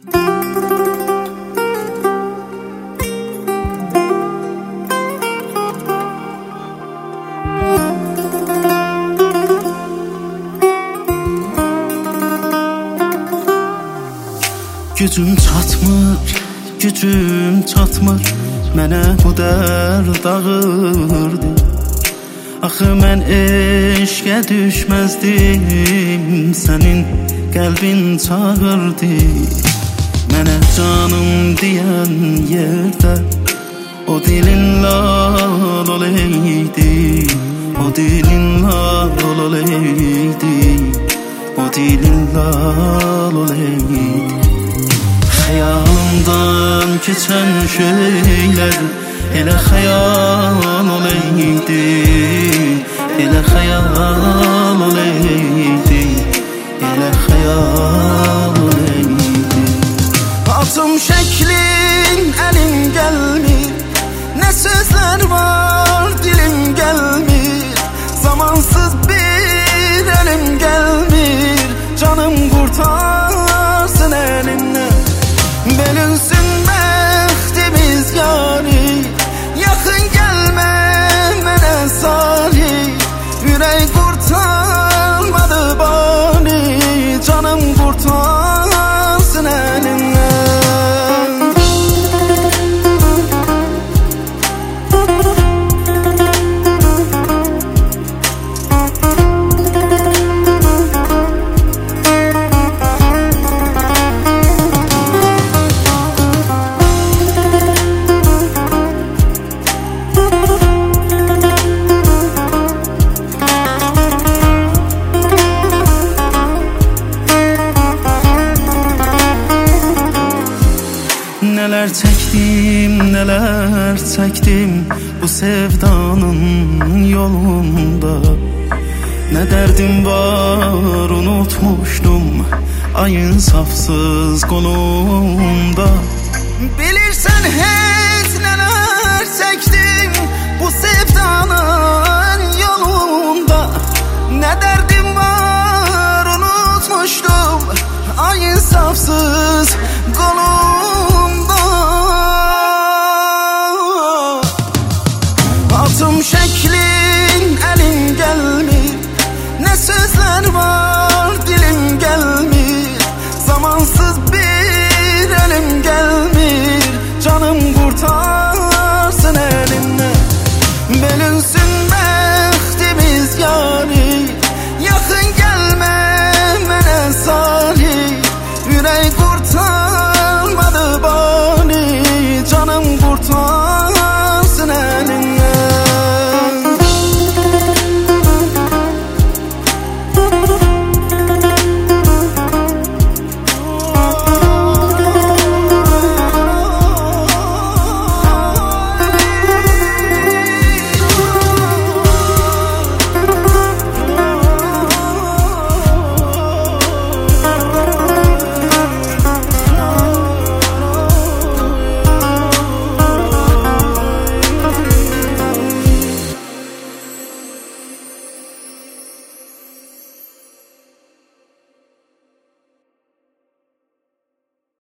Gücüm çatmır mənə bu dərd ağırdı. Axı mən eşqə düşməzdim, sənin qəlbin çağırdı. Mənə canım deyən yerdə o dilin lal oleydi, o dilin lal oleydi, o dilin lal oleydi. Xəyalımdan keçən şeylər elə xəyal oleydi, elə xəyal oleydi, elə xəyal oleydi. Atım şəklin əlim gəlmir, nə sözlər var dilim gəlmir, zamansız bir əlim gəlmir, canım qurtarsın əlimdən. Bölünsün bəxtimiz yani, yaxın gəlmə mənə salih, ürək qurtarmadı bani, canım qurtarsın əlimdən. Neler çəkdim bu sevdanın yolunda. Ne derdim var unutmuştum ayın safsız kolunda. Bilirsən heç neler çəkdim bu sevdanın yolunda. Ne derdim var unutmuştum